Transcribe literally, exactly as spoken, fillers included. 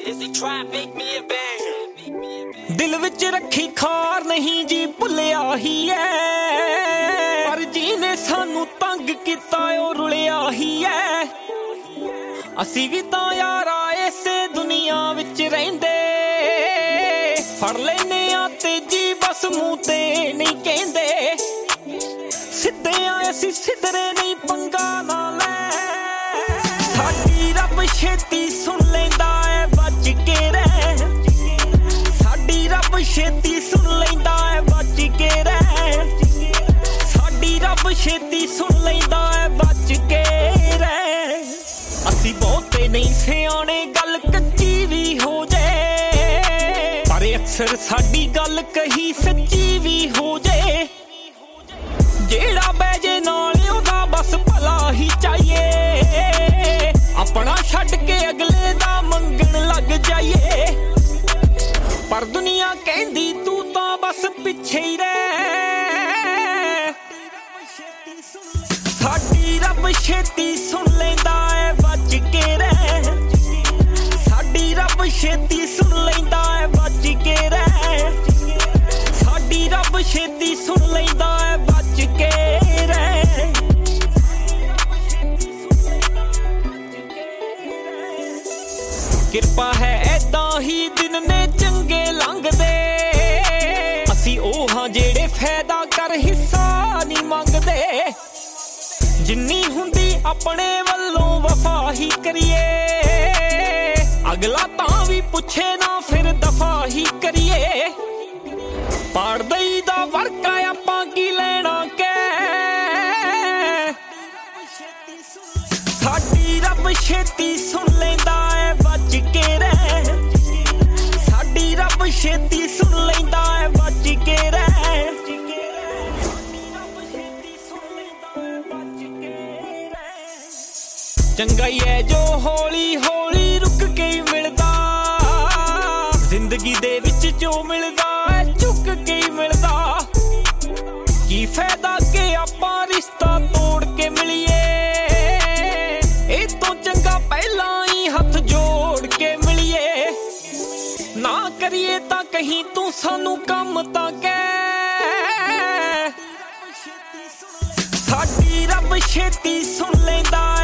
दिल विच रखी खार नहीं जी भुलिया ही है, पर जीने सानू तंग किता ओ रुलिया ही है। असी भी तां यारा इसे दुनिया विच रहिंदे, फड़ लैने आ तेजी बस मूंह ते नहीं कहंदे। सिद्धे आ असी सिद्धरे नहीं पंगा ना ले, साडी रब छेती सुन लैंदा है बच के रह। साडी रब छेती सुन लैंदा है बच के रह। साडी रब छेती सुन लैंदा है बच के रह। असी बहुते नहीं सियाणे गल कच्ची भी हो जाए, पर अक्सर साडी गल कही सच्ची भी हो जाए। जेड़ा बैजे नाल ओदा बस भला ही चाहिए, अपना छड्ड के अगले दा मंगण लग जाइए। पर दुनिया कहंदी तू तां बस पिछे ही रह। साडी रब छेती सुन लैंदा है बच के रह। साडी रब छेती सुन लैंदा है बच के रह। साडी रब छेती सुन लैंदा है बच के रह। किरपा है ऐदां ही दिन ने चंगे लंघदे, असी ओह हां जेड़े फायदा कर हिस्सा नहीं मंगदे। जिन्नी हुंदी अपने वल्लों वफा ही करिए, अगला तां भी पुछे ना फिर दफा ही करिए। पाड़ दई दा वर्का आपां की लेना कै, साडी रब छेती सुन लैंदा है बच के रह। साडी रब छेती सुन लैंदा है बच के रह। चंगा ही है जो हौली हौली रुक के ही मिलदा, जिंदगी दे विच जो मिलदा है झुक के ही मिलदा। की फायदा के आपां रिश्ता तोड़ के मिलिए, ए तो चंगा पहला ही हथ जोड़ के मिलिए। ना करिए तां कहीं तू सानू कम तां कह। साडी रब छेती सुन लैंदा